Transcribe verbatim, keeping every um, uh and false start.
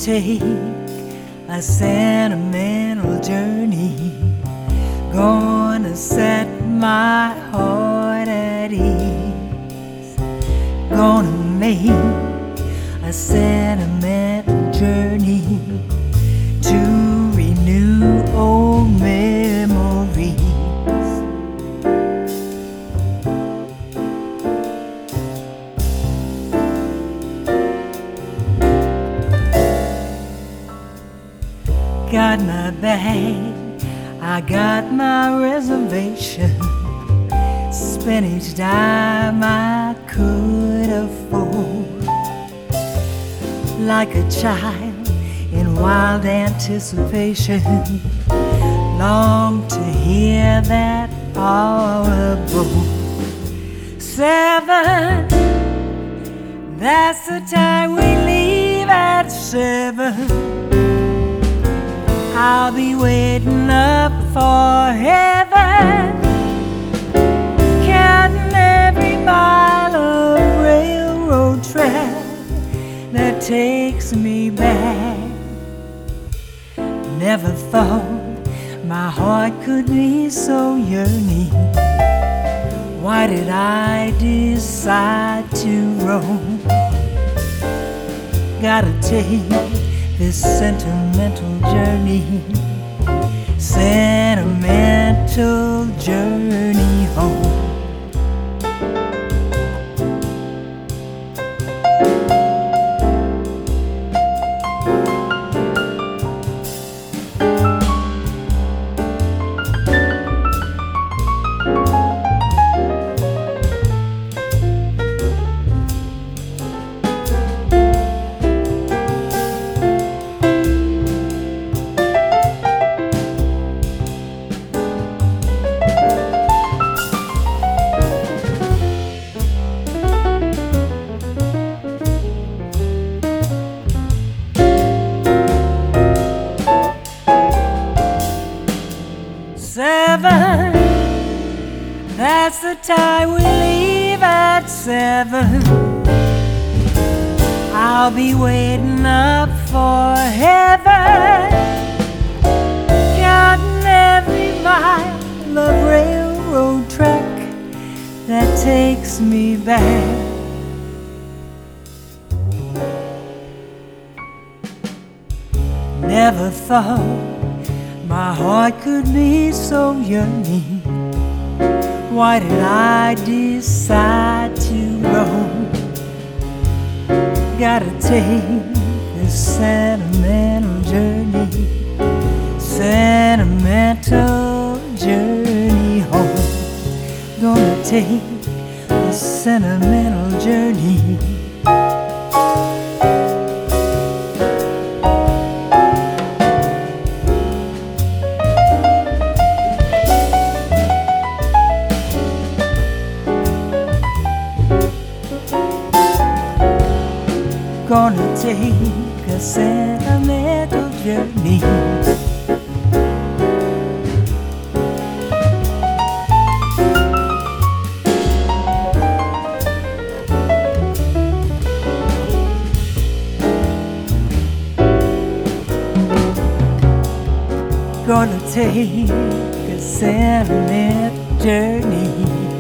take a sentimental journey, gonna set my heart at ease, gonna make a sentimental journey to renew old memories. Got my bag, I got my reservation, spent each dime I could afford. Like a child in wild anticipation, long to hear that all aboard. Seven, that's the time we leave at seven. I'll be waiting up for heaven, counting every mile of railroad track that takes me back. Never thought my heart could be so yearning. Why did I decide to roam? Gotta take this sentimental journey, sentimental journey home. Seven, that's the time we leave at seven. I'll be waiting up for heaven, counting every mile of railroad track that takes me back. Never thought my heart could be so yearning. Why did I decide to roam? Gotta take this sentimental journey, sentimental journey home. Gonna take this sentimental journey. Gonna take a sentimental journey. Gonna take a sentimental journey.